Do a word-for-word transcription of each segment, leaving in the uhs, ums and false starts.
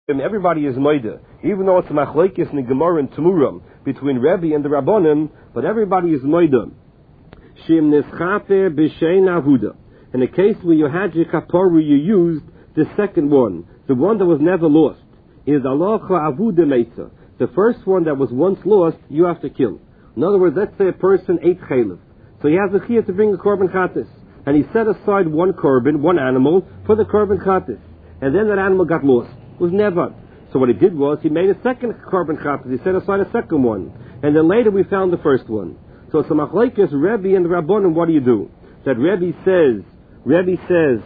and everybody is moida, even though it's a machlokes in the Gemara and Tamurim between Rebbe and the Rabbanim, but everybody is moida. Shim nischape b'shein avuda. In the case where you had your kaporu, you used the second one, the one that was never lost, is alocha avuda meitza. The first one that was once lost, you have to kill. In other words, let's say a person ate chaylev, so he has a chiyah to bring a korban chatas, and he set aside one korban, one animal, for the korban chatas, and then that animal got lost. It was never. So what he did was, he made a second korban chatas, he set aside a second one, and then later we found the first one. So it's a machlokes, Rebbe and the Rabbanim, what do you do? That Rebbe says, Rebbe says,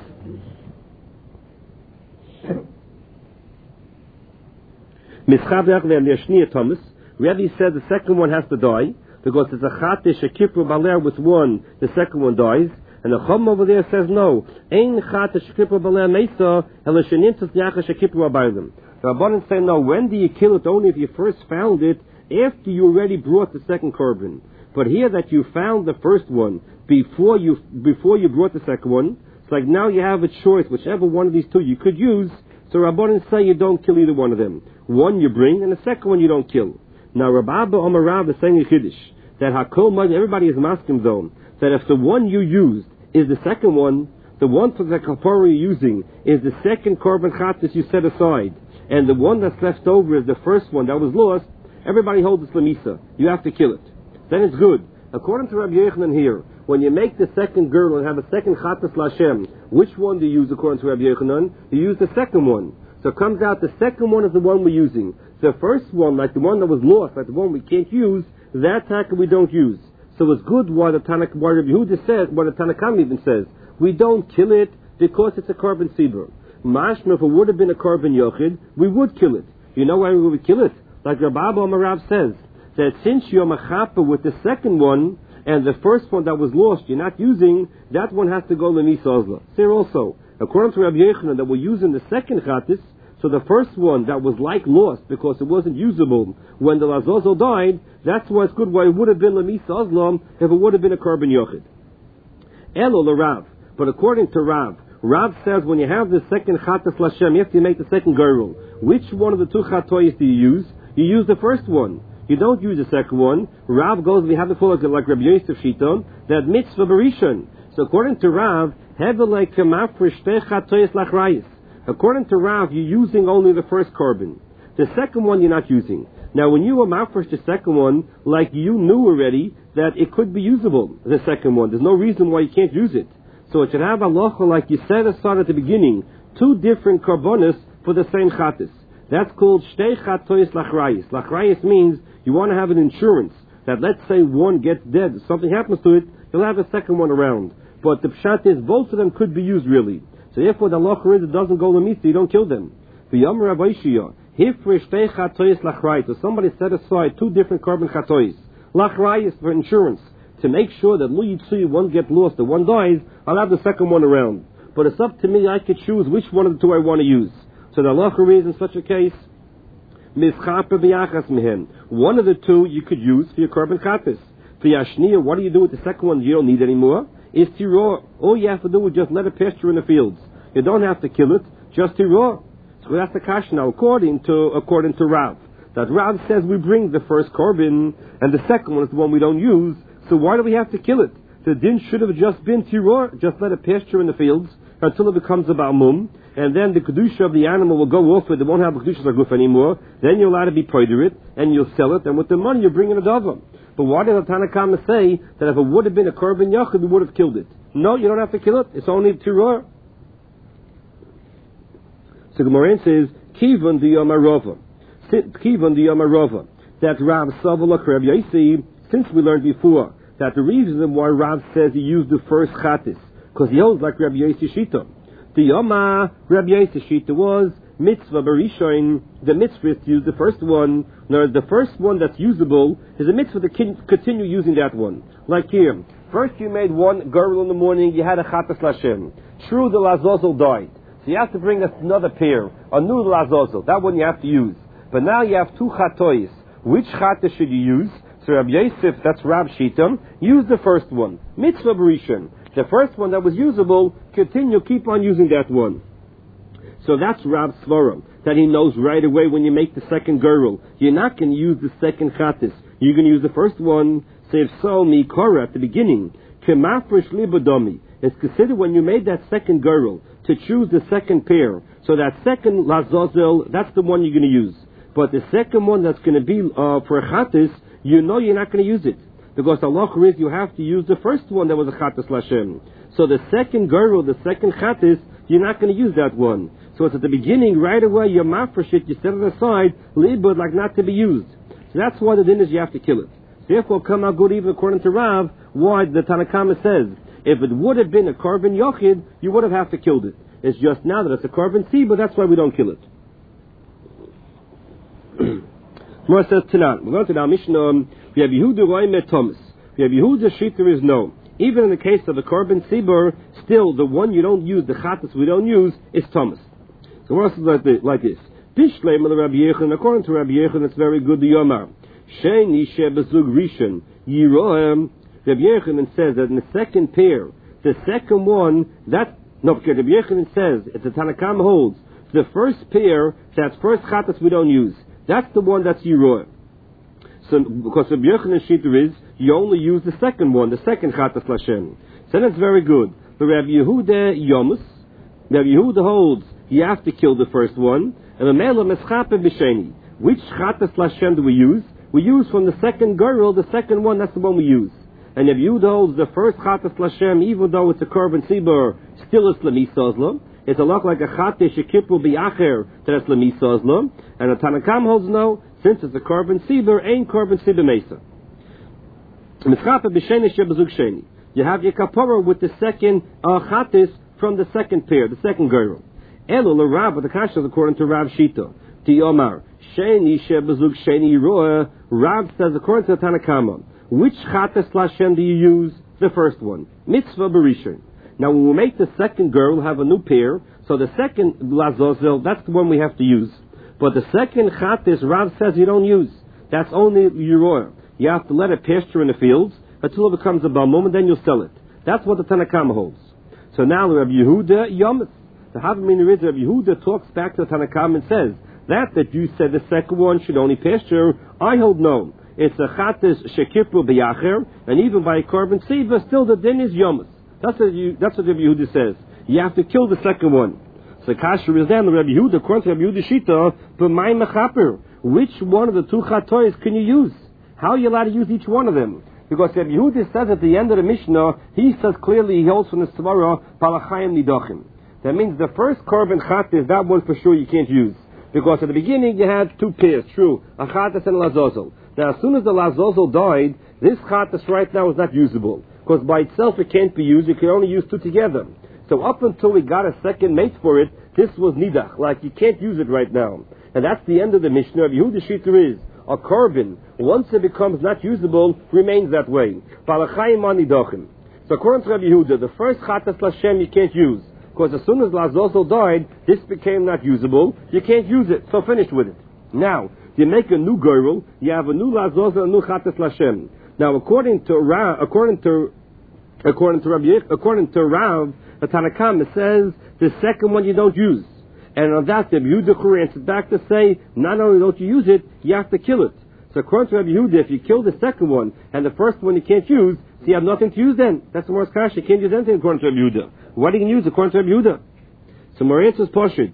Thomas, Rebbe said the second one has to die, because it's a chatish, a kippur baler with one, the second one dies, and the Chum over there says no, ein chatish kippur baler meisa, elishanintus yachash a kippur abaylim. The Rabbanim say no, when do you kill it? Only if you first found it, after you already brought the second korban. But here that you found the first one before you before you brought the second one, it's like now you have a choice, whichever one of these two you could use. So Rabbanan say you don't kill either one of them. One you bring, and the second one you don't kill. Now Rabbi Abba Omar Rav is saying in Kiddush that Hakol Mad, everybody is masking though, that if the one you used is the second one, the one for the kapara you're using is the second korban chatas you set aside, and the one that's left over is the first one that was lost, everybody holds the lamisa. You have to kill it. Then it's good. According to Rabbi Yochanan here, when you make the second girdle and have a second chatas lashem, which one do you use according to Rabbi Yochanan? You use the second one. So it comes out the second one is the one we're using. The first one, like the one that was lost, like the one we can't use, that taka we don't use. So it's good why the Tanakh, why Rabbi Yehuda says, why the Tanakhama even says, we don't kill it because it's a korban sibur. Mashma, if it would have been a korban yochid, we would kill it. You know why we would kill it? Like Rabbi Abba Amarav says, that since you're machapa with the second one, and the first one that was lost you're not using, that one has to go l'misazla. Here also, according to Rabbi Yochanan, that we're using the second chatis, so the first one that was like lost because it wasn't usable when the lazozo died, that's why it's good why it would have been l'misazla if it would have been a korban yochid. Elo l'Rav, but according to Rav, Rav says when you have the second chatas l'Hashem, you have to make the second girl. Which one of the two chatoyis do you use? You use the first one. You don't use the second one. Rav goes, we have the full like Rabbi Yosef Shita, that mitzvah barishon. So according to Rav, according to Rav, you're using only the first korban. The second one you're not using. Now when you were mafresh the second one, like you knew already that it could be usable, the second one. There's no reason why you can't use it. So it should have halacha like you said aside at the beginning, two different korbanos for the same chatis. That's called shtei chatois lachrayis. Lachrayis means you want to have an insurance that let's say one gets dead, something happens to it, you'll have a second one around. But the pshat is both of them could be used really. So therefore the halacha is it doesn't go lemisa, you don't kill them. V'yam Rav Oishia, hifre shtei chatois lachrayis. So somebody set aside two different korban chatois. Lachrayis for insurance to make sure that lu yitzui one gets lost, the one dies, I'll have the second one around. But it's up to me, I could choose which one of the two I want to use. So the halacha is in such a case, mischaper b'yachas mehem. One of the two you could use for your korban chatas. For yashniya, what do you do with the second one you don't need anymore? Is tiror. All you have to do is just let it pasture in the fields. You don't have to kill it, just tiror. So that's the kash now, according to according to Rav. That Rav says we bring the first korban, and the second one is the one we don't use. So why do we have to kill it? The din should have just been tiror, just let it pasture in the fields until it becomes a balmum, and then the kedusha of the animal will go off it. It won't have a kedusha like guf anymore. Then you're allowed to be poider it, and you'll sell it, and with the money you bring in a dava. But why did the Tanakhama say that if it would have been a korban yachid, we would have killed it? No, you don't have to kill it. It's only tiror. So Gemara says, Kivan di Yomarova. Kivan di Yomarova. That Rav Savalak Rav Yossi, since we learned before, that the reason why Rav says he used the first chatis, because he holds like Rabbi Yossi Shita. The Yoma, Rabbi Yossi Shita was mitzvah barishoin. The mitzvah is to use the first one. Now, the first one that's usable is a mitzvah to continue using that one. Like here, first you made one girl in the morning, you had a chatas lashem. True, the lazozel died. So you have to bring us another pair, a new lazozel. That one you have to use. But now you have two chatois. Which chatas should you use? So Rabbi Yosef, that's Rav Shita, use the first one. Mitzvah barishon. The first one that was usable, continue, keep on using that one. So that's Rab's Svara, that he knows right away when you make the second girl, you're not going to use the second Chattis. You're going to use the first one. So if so, Mikora at the beginning, Kemafresh Libadomi, it's considered when you made that second girl to choose the second pair. So that second Lazozel, that's the one you're going to use. But the second one that's going to be uh, for a Chattis, you know you're not going to use it. Because Allah is you have to use the first one that was a Chattis Lashem. So the second girl, the second Chattis, you're not going to use that one. So it's at the beginning, right away, you're mafresh it, you set it aside, libud, like not to be used. So that's why the din is you have to kill it. Therefore, come out good even according to Rav, why the Tanakama says, if it would have been a carbon yochid, you would have have to kill it. It's just now that it's a carbon seed, but that's why we don't kill it. More says Tanan. We're going to our Mishnah. We have Yehuda Roime Thomas. We have Yehuda Shita is no. Even in the case of a carbon sibur, still the one you don't use, the Chattis we don't use, is Thomas. So what else is like this? Like this. Bishleim of Rabbi Yechon. According to Rabbi Yechon, it's very good. The Yomar Sheni Shebezug Rishon Yirohem. Rabbi Yechon says that in the second pair, the second one that no, because Rabbi Yechon says it's a Tanakam holds the first pair, that's first Chattis we don't use. That's the one that's Yirohem. So because Rabbi Yechon's shita is you only use the second one, the second Chattis Lashem. So that's very good. But Rabbi Yehuda Yomus, Rabbi Yehuda holds you have to kill the first one, and the Mela Meschape B'Sheni. Which Chattis Lashem do we use? We use from the second girl, the second one, that's the one we use. And Rabbi Yehuda holds the first Chattis Lashem, even though it's a Korban Sibur, still is Lemisazla. It's a lot like a Chattis Shekipul B'Yacher, that it's Lemisazla. And the Tanakam holds no, since it's a Korban Sibur, ain't Korban Sibur Mesa. Meschape B'Sheni Shebezug Sheni. You have your kapara with the second uh, Chattis from the second pair, the second girl. Elo l'Rav, but the kasha is according to Rav Shita. Ti Omar Sheni Shebezug Sheni Roa. Rav says according to the Tanakama, which Chattis Lashem do you use? The first one, Mitzvah Barishon. Now when we make the second girl have a new pair, so the second Lazozel, that's the one we have to use. But the second Chattis, Rav says you don't use. That's only Yeroah. You have to let it pasture in the fields until it becomes a balmum, and then you'll sell it. That's what the Tanakama holds. So now Rabbi Yehuda Yomis. The Havamina is Rabbi Yehuda talks back to the Tanakama and says, that that you said the second one should only pasture, I hold no. It's a Chattis Shekipru B'Yacher, and even by a Korban Siva, still the din is Yomis. That's what, you, that's what Rabbi Yehuda says. You have to kill the second one. So Kasher is then Rabbi Yehuda, according to Rabbi Yehuda Shita, B'may Mechaper. Which one of the two Chatois can you use? How are you allowed to use each one of them? Because Rabbi Yehuda says at the end of the Mishnah, he says clearly he holds from the Svara, Palachayim Nidachim. That means the first Korban Chattis, that one for sure you can't use. Because at the beginning you had two pairs, true, a Chattis and a Lazozel. Now as soon as the Lazozel died, this Chattis right now is not usable. Because by itself it can't be used, you can only use two together. So up until we got a second mate for it, this was Nidach, like you can't use it right now. And that's the end of the Mishnah. Yehuda Shita is, a carbon, once it becomes not usable, remains that way. So according to Rabbi Yehuda, the first Chattis Lashem you can't use. Because as soon as Lazozel died, this became not usable. You can't use it, so finish with it. Now, you make a new girl, you have a new Lazozel, a new Chattis Lashem. Now, according to Rav, according to according to Rabbi, according to Rav, the Tanakam, it says the second one you don't use. And on that, Rabbi Yehuda answered back to say, not only don't you use it, you have to kill it. So according to Rabbi Yehuda, if you kill the second one, and the first one you can't use, so you have nothing to use then. That's the worst kash. You can't use anything according to Rabbi Yehuda. What are you going to use according to Rabbi Yehuda? So more answers Pashid.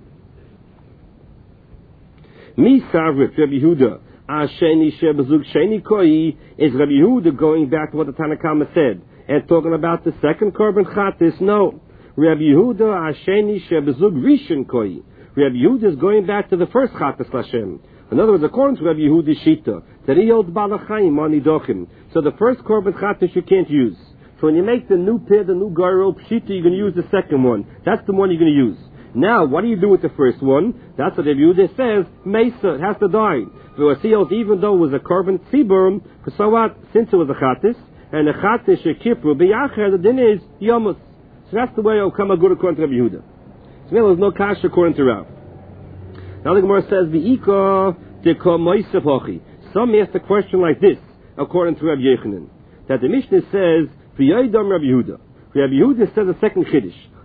Mi Savrit, Rabbi Yehuda, Asheni Shebazuk Sheni Koi, is Rabbi Yehuda going back to what the Tanakama said, and talking about the second Korban Chattis? No. Rabbi Yehuda, Asheni Shebazuk Rishon Koi. Rabbi Yehuda is going back to the first Chattis Lashem. In other words, according to Rabbi Yehuda Shita, that he holds Balachayim on Nidochim. So the first Korban Chattis you can't use. So when you make the new pair, the new girl, Pshita, you're going to use the second one. That's the one you're going to use. Now, what do you do with the first one? That's what Rabbi Yehuda says, Mesa, it has to die. Even though it was a Korban Tziburim, so what? Since it was a Chattis, and a Chattis Shekipru, B'Yacher, the din is Yomus. So that's the way it'll come a good according to Rabbi Yehuda. So there's no kash according to Rav. Now the Gemara says, V'ika deka moisef hochi. Some ask the question like this, according to Rabbi Yechanan, that the Mishnah says, V'yaydam Rabbi Yehuda. Rabbi Yehuda says a second chiddush.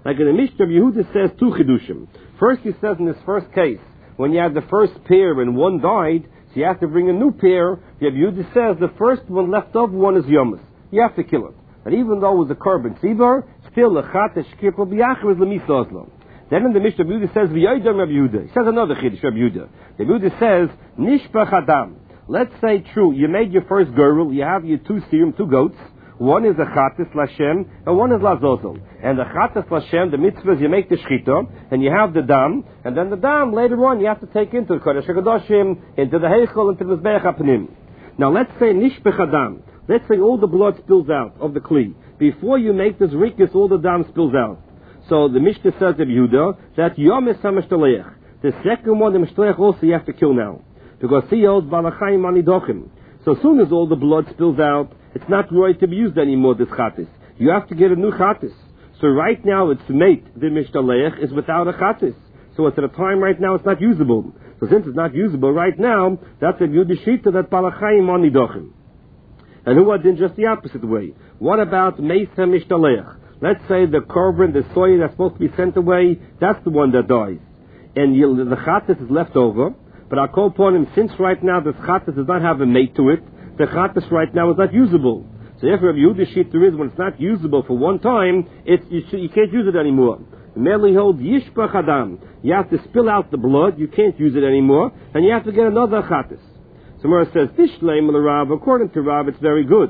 Like in the Mishnah, Yehuda says two chidushim. First, he says in this first case, when you had the first pair and one died, so you have to bring a new pair. Yehuda says the first one left over one is yomus. You have to kill it. And even though it was a korban tzibur, still the chat shkip will be achar is lemisoslo. Then in the Mishnah, Yehuda says v'yoydam Rabbi Yehuda. He says another chiddush Rabbi Yehuda. Yehuda says nishpach adam. Let's say true, you made your first girl, you have your two serum, two goats. One is a chatis lashem, and one is lazozel. And the chatis lashem, the mitzvah is you make the shchita, and you have the dam, and then the dam later on you have to take into the kodesh hakedoshim, into the heichel, into the mizbeach hapanim. Now let's say nishpech adam. Let's say all the blood spills out of the kli. Before you make this rikus, all the dam spills out. So the Mishnah says of Yehuda that yom is hamishtalech. The second one, the mishtalech, also you have to kill now, because he holds balachayim anidochim. So as soon as all the blood spills out, it's not right to be used anymore, this chatis. You have to get a new chatis. So right now it's mate, the mishtalech, is without a chatis. So it's at a time right now it's not usable. So since it's not usable right now, that's a yudishita that balachayim anidochim. And who are then just the opposite way? What about meisa mishtalech? Let's say the korban, the soy that's supposed to be sent away, that's the one that dies. And you, the chatis is left over. But I'll call upon him, since right now this chatas does not have a mate to it, the chatas right now is not usable. So if Rabbi Yehuda's shita is when it's not usable for one time, it's, you, should, you can't use it anymore. Merely holds yishpach adam. You have to spill out the blood, you can't use it anymore, and you have to get another chatas. So Mara says, Tishleim l'Rav, according to Rav, it's very good.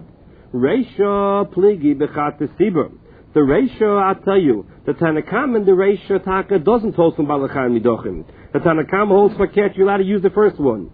Reisha pligi bechatas sibur. The ratio, I'll tell you, the Tanakam and the ratio Taka doesn't hold from Balachayim Nidochim. The Tanakam holds for cat, you're allowed to use the first one.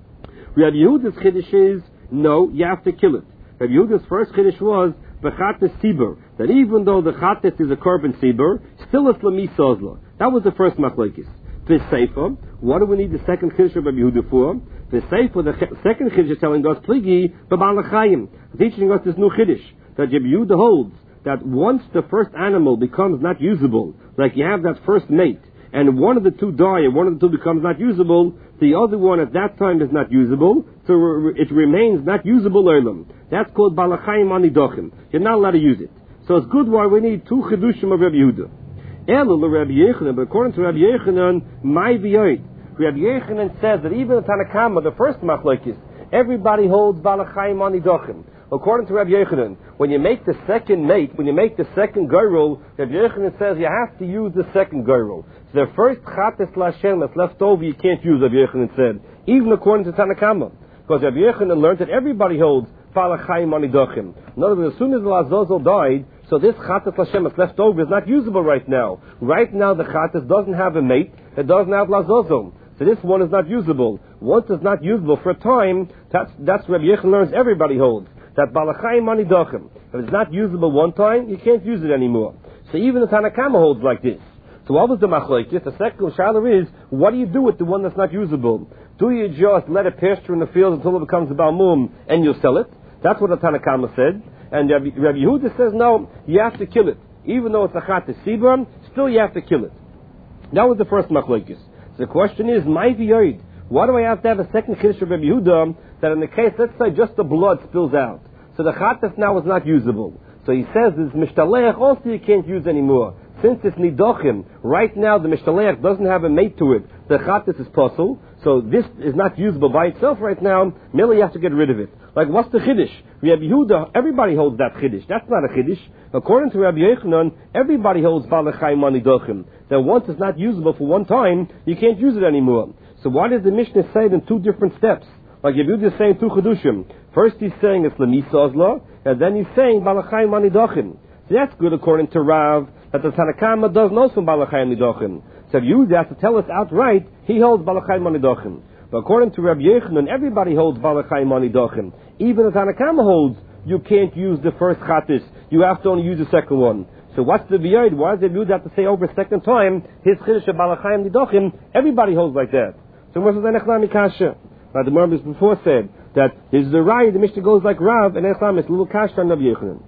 Rabbi Yehuda's chiddush is, no, you have to kill it. Rabbi Yehuda's first chiddush was, Bechates Sibur, that even though the Chates is a korban Sibur, still it's Lami Sozla. That was the first machlokes. The Sefer, what do we need the second chiddush of Rabbi Yehuda for? The Sefer, the ch- second chiddush is telling us, Pligi, Balachayim, teaching us this new chiddush, that Rabbi Yehuda holds, that once the first animal becomes not usable, like you have that first mate, and one of the two die and one of the two becomes not usable, the other one at that time is not usable, so it remains not usable earlum. That's called balachayim anidochim. You're not allowed to use it. So it's good why we need two chidushim of Rabbi Yehuda. Elu Rabbi Yechanan, but according to Rabbi Yechanan, my v'yoid. Rabbi Yechanan says that even the Tanakama, the first machlokes, everybody holds balachayim anidochim. According to Rabbi Yechanan, when you make the second mate, when you make the second girl, Rabbi Yechanan says you have to use the second girl. So the first chates lashem that's left over you can't use, Rabbi Yechanan said, even according to Tanakama. Because Rabbi Yechanan learned that everybody holds balachayim anidochim. In other words, as soon as the Lazozel died, so this chates lashem that's left over is not usable right now. Right now the chates doesn't have a mate, it doesn't have Lazozel. So this one is not usable. Once it's not usable for a time, that's, that's Rabbi Yechanan learns everybody holds. That balachayim anidochim. If it's not usable one time, you can't use it anymore. So even the Tanakama holds like this. So what was the machlokes? The second shaila is, what do you do with the one that's not usable? Do you just let it pasture in the field until it becomes a balmum and you'll sell it? That's what the Tanakama said. And Rabbi, Rabbi Yehuda says, no, you have to kill it. Even though it's a chatas sibur, still you have to kill it. That was the first machlokes. So the question is, my v'yoid. Why do I have to have a second chiddush of Rabbi Yehuda that in the case, let's say, just the blood spills out? So the chatas now is not usable. So he says this mishtalech also you can't use anymore. Since it's nidochim, right now the mishtalech doesn't have a mate to it. The chatas is puzzle. So this is not usable by itself right now. Merely you have to get rid of it. Like what's the chiddush? Rabbi Yehuda, everybody holds that chiddush. That's not a chiddush. According to Rabbi Yechanan, everybody holds balachayim anidochim. That once it's not usable for one time, you can't use it anymore. So why does the Mishnah say it in two different steps? Like Rabbi Yehuda is saying two chedushim. First he's saying it's lemisozla, and then he's saying balachayim anidochim. So that's good according to Rav, that the Tanakama doesn't know from balachayim anidochim. So Rabbi Yehuda has to tell us outright, he holds balachayim anidochim. But according to Rabbi Yechanan, everybody holds balachayim anidochim. Even the Tanakama holds, you can't use the first chatis, you have to only use the second one. So what's the v'yoid? Why does Rabbi Yehuda have to say over a second time, his chiddush of balachayim anidochim? Everybody holds like that. So what's the Echlami Kasha? Now the Gemara before said that there's the Rai, the Mishnah goes like Rav, and Echlam is a little Kasha on Rabbi Yechanan.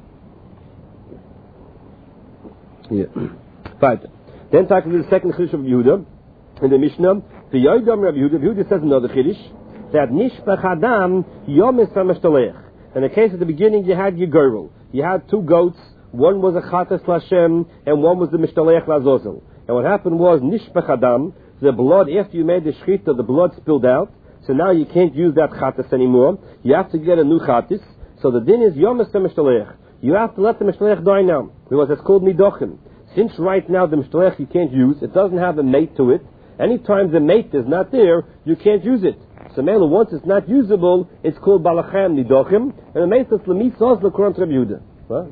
Yeah. But then talking to the second chiddush of Yehuda in the Mishnah, the Yoidam Rabbi Yehuda, Yehuda says another chiddush that Nishpach Adam Yom is Samashtalech. In the case at the beginning, you had your girl, you had two goats. one was a Chatas Lashem, and one was the Mishtaleach Lazozel. And what happened was, Nishpech Adam, the blood, after you made the Shechita, the blood spilled out, so now you can't use that Chatas anymore. You have to get a new Chatas. So the din is Yomas Mishtaleach. You have to let the Mishtaleach die now, because it's called Nidochim. Since right now the Mishtaleach you can't use, it doesn't have a mate to it. Anytime the mate is not there, you can't use it. So Mela, once it's not usable, it's called Balacham Nidochim, and the mate is Lemisos L'Kuram Rabbi Yehuda. What?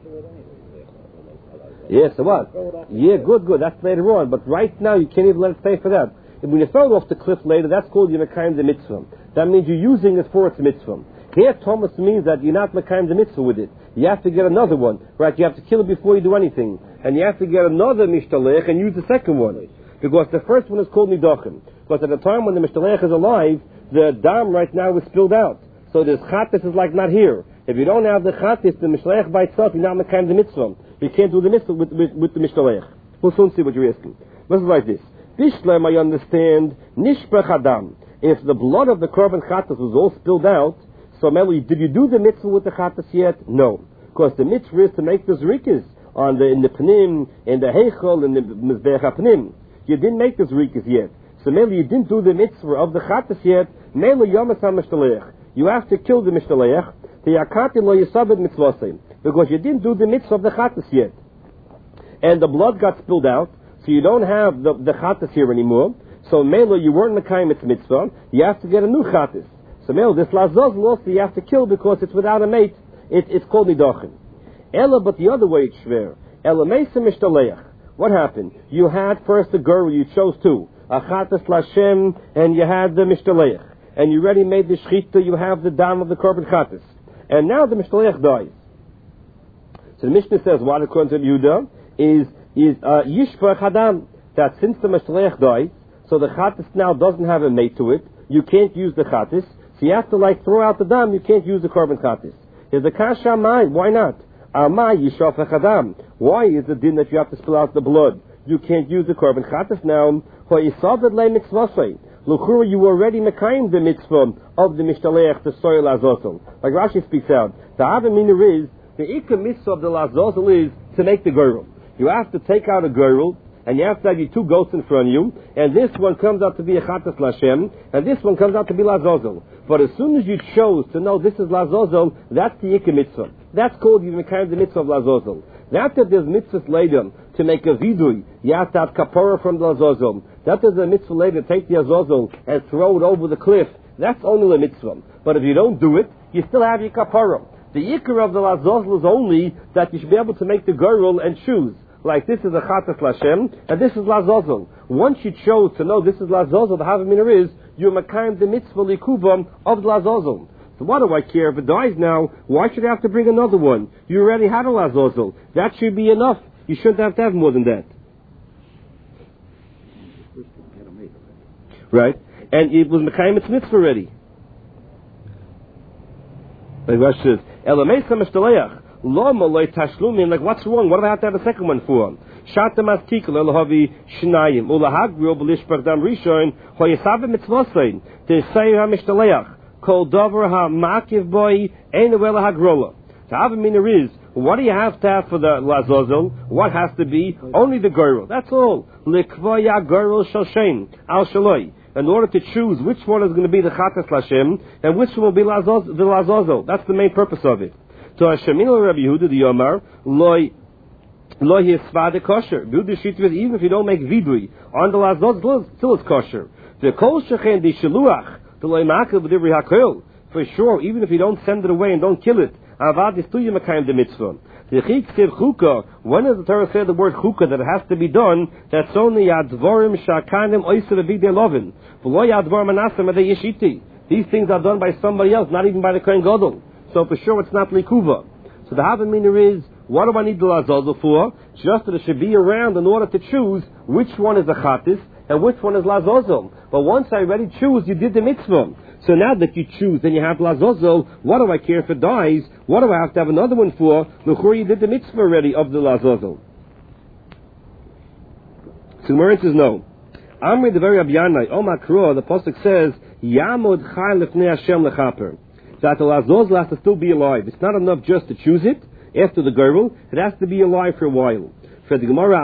Yes, so what? Yeah, good, good. That's later on. But right now, you can't even let it stay for that. If when you throw it off the cliff later, that's called Yemekayim the Mitzvah. That means you're using it for its Mitzvah. Here, Thomas means that you're not Mekayim the Mitzvah with it. You have to get another one. Right? You have to kill it before you do anything. And you have to get another Mishtalech and use the second one. Because the first one is called Nidochim. Because at the time when the Mishtalech is alive, the dam right now is spilled out. So this Chatas is like not here. If you don't have the Chatas, the Mishtalech by itself, you're not Mekayim the Mitzvah. You can't do the mitzvah with, with, with the Mishtaleach. We'll soon see what you're asking. This is like this. Bishlem, I understand, Nishpech Adam. If the blood of the Korban Chatas was all spilled out, so Meli, did you do the mitzvah with the Chatas yet? No. Because the mitzvah is to make the Zrikas on the, in the Pnim, in the Heichel, in the Mizbech HaPnim. You didn't make the Zrikas yet. So Meli, you didn't do the mitzvah of the Chatas yet. Meli Yomas HaMishtaleach. You have to kill the Mishtaleach. The Yakati lo Yisabed Mitzvosei. Because you didn't do the mitzvah of the Chatas yet. And the blood got spilled out, so you don't have the, the Chatas here anymore. So Mela, you weren't Mekayim its mitzvah, you have to get a new Chatas. So Mela, this Lazoz also you have to kill because it's without a mate. It, it's called Nidochim. Ella, but the other way it's shver. Ella Mesa Mishtaleach. What happened? You had first the girl, you chose two. A Chatas Lashem, and you had the Mishtaleach. And you already made the Shechita, you have the dam of the Korban Chatas. And now the Mishtaleach dies. So the Mishnah says, what according to Yehuda is is uh, Yishpach Hadam, that since the Mishtaleach dies, so the Chatas now doesn't have a mate to it, you can't use the Chatas, so you have to like throw out the dam, you can't use the Korban Chatas. Is the Kasha Mai? Why not? Amai Yishpach Hadam. Why is the din that you have to spill out the blood? You can't use the Korban Chatas now. Ho'isaved le mitzvasei. L'chura, you already mekayim the mitzvah of the Mishtaleach, the soil azotel. Like Rashi speaks out, the Avamina is the ikka mitzvah of the Lazozel is to make the girl. You have to take out a girl, and you have to have your two goats in front of you, and this one comes out to be a Chatas Lashem, and this one comes out to be Lazozel. But as soon as you chose to know this is Lazozel, that's the ikka mitzvah. That's called the kind the mitzvah of Lazozel. After there's mitzvahs later to make a vidui, you have to have kapara from the Lazozel. After there's a mitzvah later to take the Azozel and throw it over the cliff, that's only a mitzvah. But if you don't do it, you still have your kapara. The ikar of the Lazozel is only that you should be able to make the girl and choose. Like this is a Chatas Lashem, and this is Lazozel. Once you chose to know this is Lazozel, the Havamina is, you're Makayim the mitzvah likuvam of the Lazozel. So what do I care if it dies now? Why should I have to bring another one? You already had a Lazozel. That should be enough. You shouldn't have to have more than that. Right? And it was Makayim its mitzvah already. Like Rashi says, Elamesa Mishtaleach. Loma loy tashlumin. Like, what's wrong? What do I have to have a second one for? Shata mastikal elahavi shnayim ulahagro b'lishpach dam rishon hoyesave mitzvosein t'sei hamishtaleach kol dover ha'makiv boy ein uela hagrola. The Avamina is, what do you have to have for the Lazozel? What has to be? Only the girl. That's all. Likvoya girl shoshein al shaloi. In order to choose which one is going to be the Chatas Lashem and which one will be Lazoz, the Lazozel. That's the main purpose of it. To Hashemin Rabbi Yehuda the Yomar loy loy yisvade kosher. Yehuda shit with even if you don't make vidui on the Lazozel, still it's kosher. The kol shechen the shaluach the loy makel b'divri hakel. For sure, even if you don't send it away and don't kill it, avad is tu yemekayim the mitzvah. The chik said chukah. When does the Torah say the word chukah that it has to be done? That's only yadvorim shakanim oiser b'idei lovin. V'lo yadvorim anasem adei yishiti. These things are done by somebody else, not even by the Kohen Gadol. So for sure it's not likuva. So the Havamina is, what do I need the Lazozel for? Just that it should be around in order to choose which one is a Chatis and which one is Lazozel. But once I already choose, you did the mitzvah. So now that you choose and you have Lazozel, what do I care if it dies? What do I have to have another one for? Before you did the mitzvah already of the Lazozel. So Gemara says no. Amri the very Abyanai, O Makro, the Pasuk says, Yamod chai lefnei Hashem lechaper. That the Lazozel has to still be alive. It's not enough just to choose it. after the girl, it has to be alive for a while. For the Gemara,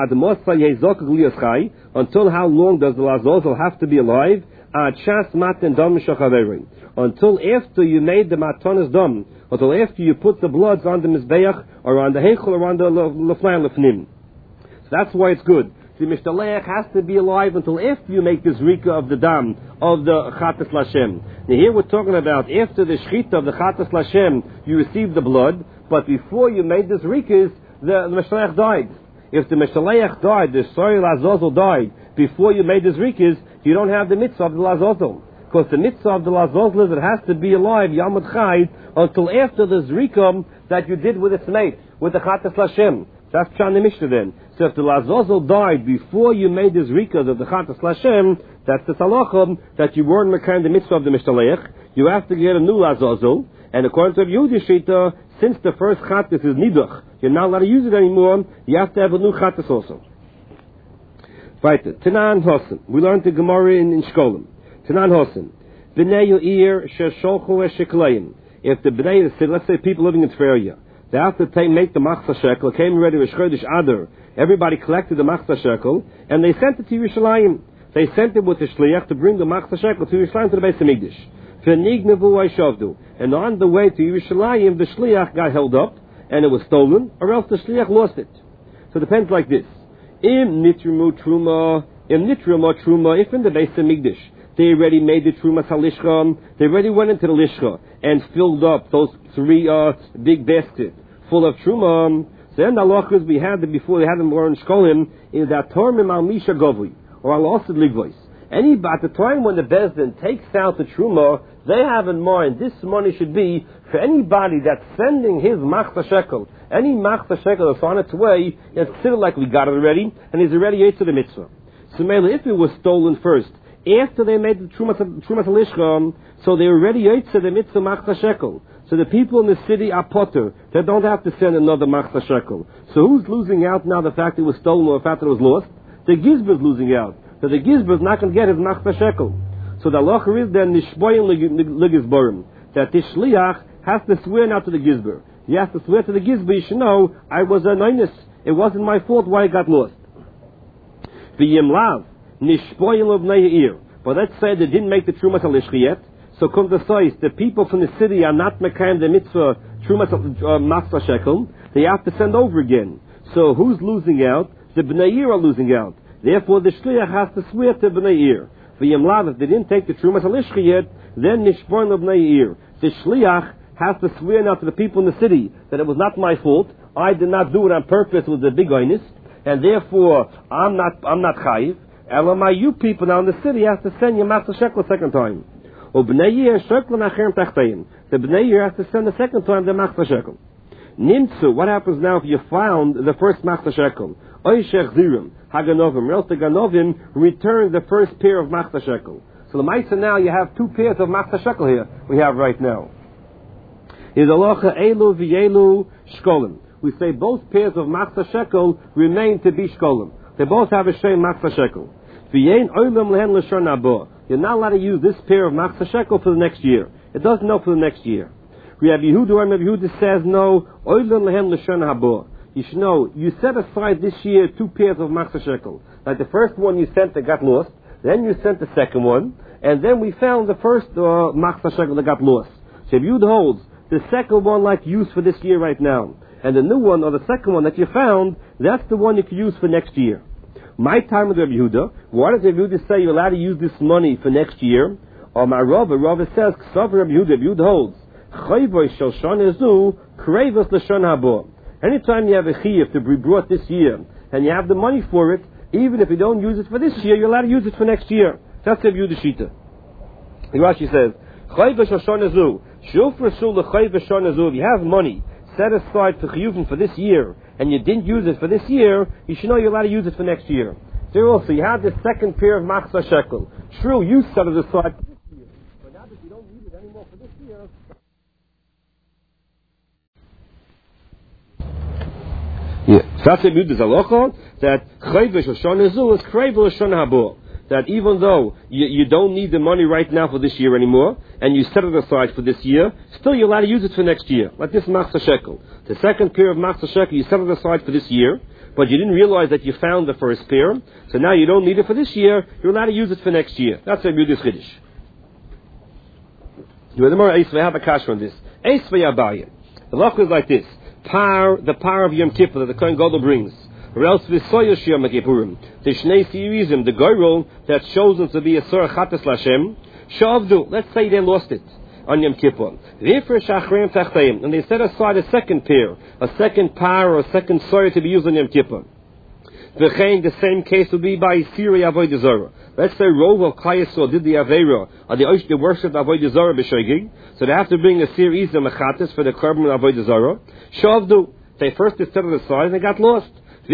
until how long does the Lazozel have to be alive? Until after you made the matanas dam, until after you put the bloods on the mizbeach or on the heichel or on the leflan lefnim. So that's why it's good. The mishtaleach has to be alive until after you make the zrika of the dam of the chatas lashem. Now here we're talking about after the shchita of the chatas lashem, you received the blood, but before you made the zrikas, the, the mishtaleach died. If the Meshaleach died, the Soil Lazozel died, before you made the Zrikas, you don't have the mitzvah of the Lazozel. Because the mitzvah of the Lazozel is it has to be alive, Yamud Chai, until after the Zrikam that you did with its mate, with the Chatas Lashem. That's Pshan the Mishnah then. So if the Lazozel died before you made the Zrikas of the Chatas Lashem, that's the Salachim, that you weren't making the mitzvah of the Meshaleach, you have to get a new Lazozel, and according to Yehudi Shita, since the first Chatas is Niduch, you're not allowed to use it anymore, you have to have a new Chatas also. Right, Tanan Hosen. We learned the Gemara in, in Shkolim. Tanan Hosen. B'nei Yo'ir she'sholchu e'sheklayim. If the B'nei, let's say people living in Tveria, they have to take, make the Machzah Shekel, came already with Shchodesh Adar, everybody collected the Machzah Shekel, and they sent it to Yerushalayim. They sent it with the Shliach to bring the Machzah Shekel to Yerushalayim to the Beis HaMikdash. And on the way to Yerushalayim, the Shliach got held up, and it was stolen, or else the Shliach lost it. So it depends like this. Im nitrimu truma, im nitrimu truma, if in the Beis HaMikdash, they already made the truma salishcha, they already went into the lishcha, and filled up those three uh, big baskets full of truma, so then the halachas we had them before they had them learn shkolim, is that tormim al misha govli, or al osid ligvois. Any, at the time when the Bezdin takes out the truma, they have in mind this money should be for anybody that's sending his machzah shekel. Any machzah shekel that's on its way, it's considered like we got it already, and he's already ate to the mitzvah. So maybe if it was stolen first, after they made the trumas halishcha, so they already ate to the mitzvah machzah shekel. So the people in the city are potter. They don't have to send another machzah shekel. So who's losing out now? The fact it was stolen or the fact that it was lost? The gizber is losing out. So the gizber is not going to get his machzah shekel. So the halacha is then nishboyin legizborim, that the shliach has to swear now to the gizber. He has to swear to the gizber. You should know I was a neinus. It wasn't my fault why I got lost. V'yimlav nishboyin lebnei ha'ir. But let's say they didn't make the trumas halishcha yet. So come to say the people from the city are not mekayim the mitzvah trumas machzah shekel. They have to send over again. So who's losing out? The bnei ir are losing out. Therefore the shliach has to swear to bnei ir. V'yimlav, if they didn't take the trumas halishcha yet, then nishboyin lebnei ir. The shliach has to swear now to the people in the city that it was not my fault. I did not do it on purpose with the big einus, and therefore I'm not I'm not chayiv. Elamai, you people now in the city have to send your machzah shekel a second time. The bnei yir has to send the second time the machzah shekel. Nimtzu, what happens now if you found the first machzah shekel? Oishech zirim haganovim, else the ganovim return the first pair of machzah shekel. So the ma'isa now you have two pairs of machzah shekel here we have right now. Is alocha elu v'yelu shkolim. We say both pairs of machzah shekel remain to be shkolim. They both have a shem machzah shekel. V'yein olam lehen l'shon haba. You're not allowed to use this pair of machzah shekel for the next year. It doesn't know for the next year. Rabbi Yehuda, Rabbi Yehuda says no. Olam lehen l'shon haba. You should know you set aside this year two pairs of machzah shekel. Like the first one you sent that got lost, then you sent the second one, and then we found the first uh, machzah shekel that got lost. So Rabbi Yehuda holds the second one like used for this year right now. And the new one, or the second one that you found, that's the one you can use for next year. My time with Rabbi Yehuda, why does Rabbi Yehuda say you're allowed to use this money for next year? Or my Rava, Rava says, Ksav Rabbi Yehuda, Rabbi Yehuda holds, Chayvoy shel shon ezu, kreivos l'shon haba. Anytime you have a chiyuv to be brought this year, and you have the money for it, even if you don't use it for this year, you're allowed to use it for next year. That's Rabbi Yehuda Shita. Rashi says, Chayvoy shel shon ezu, if you have money set aside for chiyuvim for this year, and you didn't use it for this year, you should know you're allowed to use it for next year. There also, you have this second pair of machzah shekel. True, you set it aside for this year, but now that you don't use it anymore for this year. Yeah, so that's a good halacha that chayv shel shon ezu is chayv l'shon haba. that even though you, you don't need the money right now for this year anymore, and you set it aside for this year, still you're allowed to use it for next year. Like this Machzor Shekel. The second pair of Machzor Shekel, you set it aside for this year, but you didn't realize that you found the first pair, so now you don't need it for this year, you're allowed to use it for next year. That's a Yudis Chiddush. You have a kasha on this. Eis v'yabayim. The law is like this. Par, the par of Yom Kippur that the Kohen Gadol brings. Or else v'soyosh Yom Kippurim. The Shnei Sirizim, the goyrol that's chosen to be a Surah Chatas Lashem. Shavdu, let's say they lost it on Yom Kippur. And they set aside a second pair, a second par or a second Surah to be used on Yom Kippur. The same case would be by Siri Avodah Zarah. Let's say Rov of Kayasol did the Aveira, or the Oish, the worship of Avodah Zarah b'Shogig, so they have to bring a series of Mechatis for the carbon of Avodah Zarah. Shavdu, they first they set it aside and they got lost.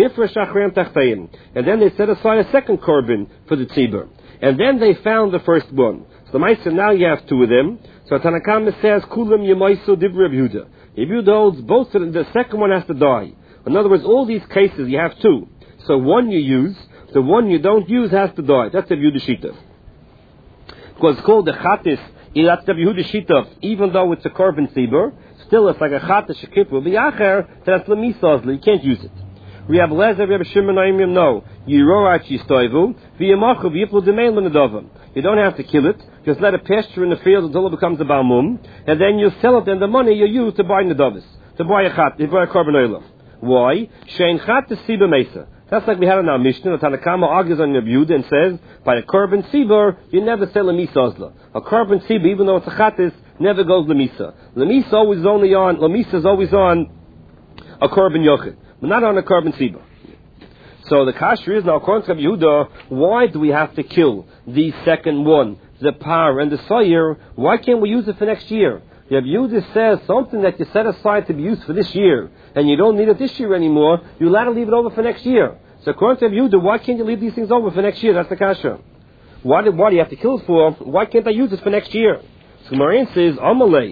And then they set aside a second carbon for the Tzibur. And then they found the first one. So the Maisa, now you have two of them. So Tanakama says, Kulam Yemaiso Dibra Reb Yehuda. Reb Yehuda holds both of them, the second one has to die. In other words, all these cases you have two. So one you use, the one you don't use has to die. That's the Yehuda Shita. Because it's called the Chatis, that's the Yehuda Shita, even though it's a carbon Tzibur, still it's like a Chatis Shekipur. B'yacher, that's Lemisazli, you can't use it. We have Lezer, we have Shimon, Aimim, no. Yirorach Yistoivu, V'yamachu, V'yiplu D'mein L'nedavam. You don't have to kill it, just let it pasture in the field until it becomes a Balmum, and then you sell it, and the money you use to buy Nedavis, to buy a Chat, to buy a carbon oil. Why? Shein Chat Siba Mesa. That's like we had in our Mishnah, the Tanakama argues on Reb Yehuda and says, by a carbon Sibur, you never sell a Misazla. A carbon Sibur, even though it's a Chatis, never goes Lemisa. Lemisa always only on, Lemisa is always on a carbon Yochid, but not on a carbon Sibur. So the kasher is now, according to Reb Yehuda, why do we have to kill the second one, the par and the soyer? Why can't we use it for next year? Reb Yehuda says something that you set aside to be used for this year, and you don't need it this year anymore, you're allowed to leave it over for next year. So according to Reb Yehuda, why can't you leave these things over for next year? That's the kasher. Why do, why do you have to kill it for? Why can't I use it for next year? So Marian says, Amalei,